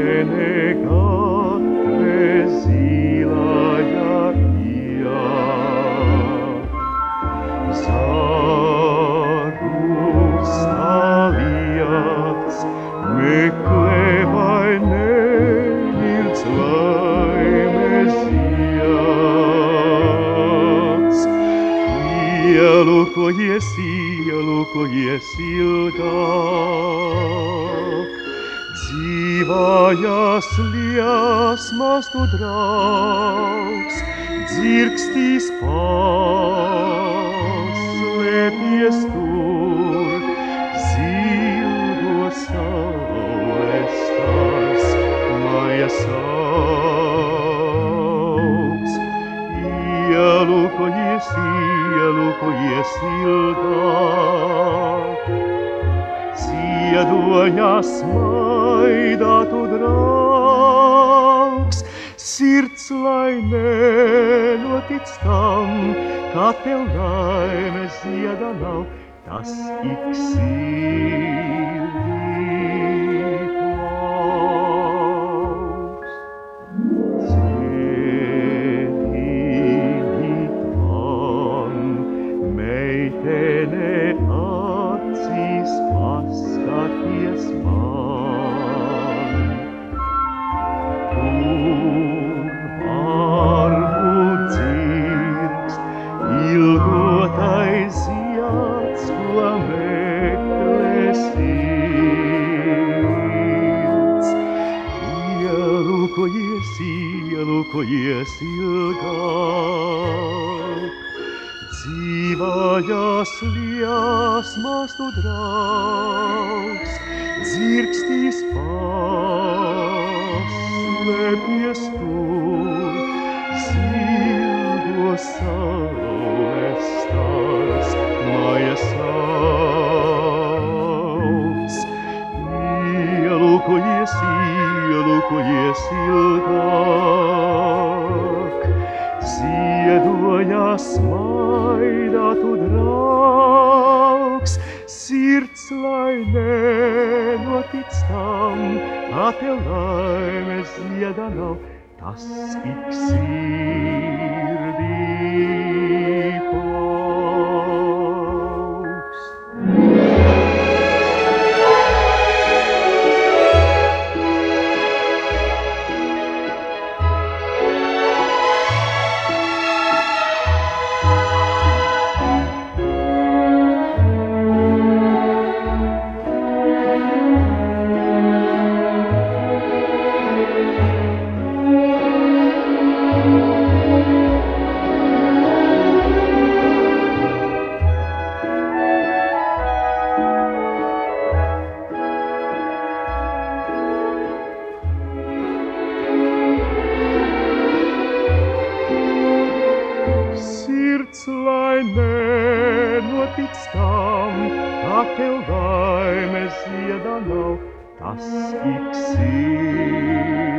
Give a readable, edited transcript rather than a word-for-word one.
meitene katre zilā ja Zarūstāvīts meklēvainēils laimes zieds. Ielūkojies ilgāk, dzīvājas liesmas tu draugs, dzirkstīs paslēpies tur, zilgo saules stars mājas augs. Ielūkojies ilgāk, ziedojas maidā tu draugs, sirds lai nenotic tam, kā tev laimes zieda nav, tas ik sirdī plauks. Dziedini tam, meitene acīs paskaties man. Varbūt dzirkst ilgotais zieds, ko meklē sirds. Ielūkojies ilgāk, dzīvājas liesmas tu draugs, dzirkstīs paslēpies tur, zilgo saules stars mājas augs. Ielūkojies ilgāk, ziedojas maidā tu draugs, sirds lai nenotic tam, kā tev laimes zieda nav, tas ik sirdī plauks. Sirds lai nenotic tam, kā tev laimes zieda nav, tas ik sirdī